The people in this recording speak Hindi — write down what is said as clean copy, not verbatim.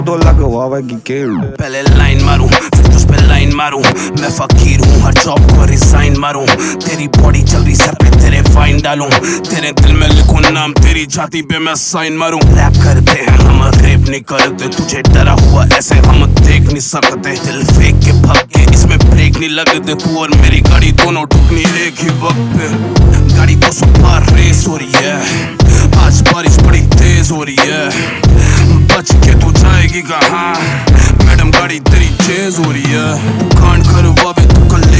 तो लगवावेगी के पहले लाइन मारूं फिर तुझ पे लाइन मारूं, मैं फकीर हूँ हर जॉब को रिजाइन मारूं, तेरी बॉडी चल रही सर पे तेरे फाइन डालूं, तेरे दिल में लिखूं नाम तेरी छाती पे मैं साइन मारूं। रैप करते हैं हम रेप नहीं करते, तुझे डरा हुआ ऐसे हम देख नहीं सकते, दिल फेंक के भाग के इसमें ब्रेक नहीं लगते, तू और मेरी गाड़ी दोनों ठुकनी एक ही वक्त पे, गाड़ी 200 पार रेस हो रही है, आज बारिश बड़ी तेज हो रही है, बच के तू जाएगी कहाँ मैडम गाड़ी तेरी चेज हो रही है, कांड करवावे तू कल